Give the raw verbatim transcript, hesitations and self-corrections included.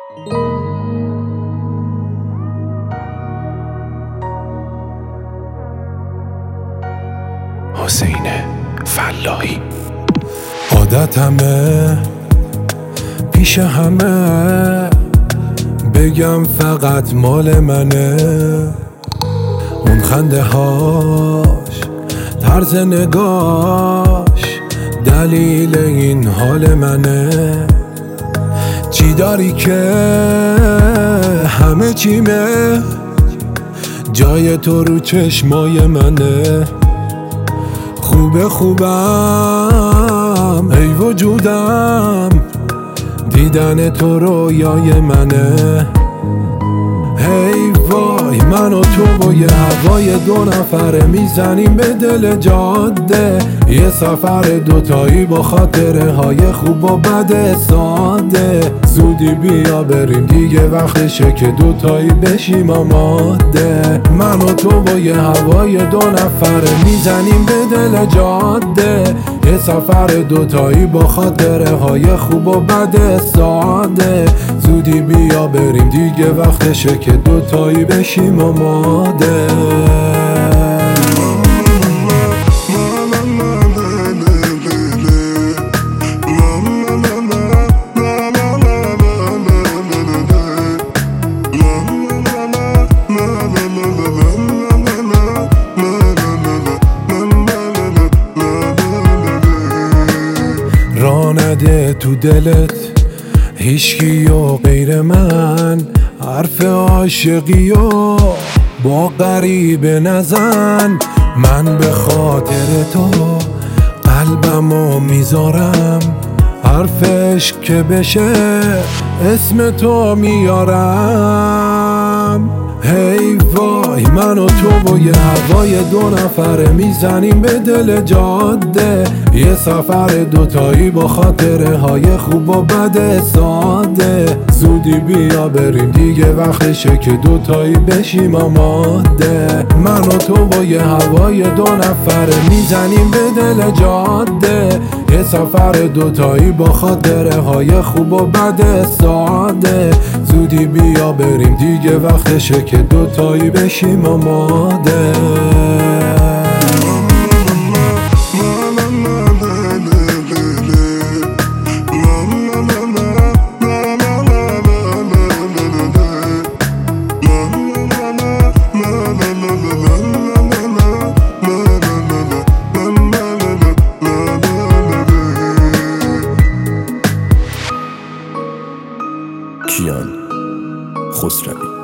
حسین فلاحی. عادتمه پیش همه بگم فقط مال منه، اون خنده هاش، طرز نگاش دلیل این حال منه. چی داری که همه چیمه، جای تو رو چشمای منه. خوبه خوبم ای وجودم، دیدن تو رویای منه. هی وای من و تو و یه هوای دو نفره میزنیم به دل جاده، یه سفر دوتایی با خاطره های خوب و بد ساده. زودی بیا بریم دیگه وقتشه که دوتایی بشیم آماده. من و تو با یه هوای دو نفره میزنیم به دل جاده، یه سفر دوتایی با خاطره های خوب و بد ساده. زودی بیا بریم دیگه وقتشه که دوتایی بشیم آماده. راه نده تو دلت هیچکی و غیر من، حرف عاشقی و با غریبه نزن. من به خاطر تو قلبمو میذارم، حرف عشق که بشه اسم تو میارم. هی وای من و تو و یه هوای دو نفره میزنیم به دل جاده، یه سفر دوتایی با خاطره های خوب و بد ساده. زودی بیا بریم دیگه وقتشه که دوتایی بشیم آماده. من و تو با یه هوای دو نفره میزنیم به دل جاده، یه سفر دوتایی با خاطره های خوب و بد ساده. زودی بیا بریم دیگه وقتشه که دوتایی بشیم آماده. کیان خسروی.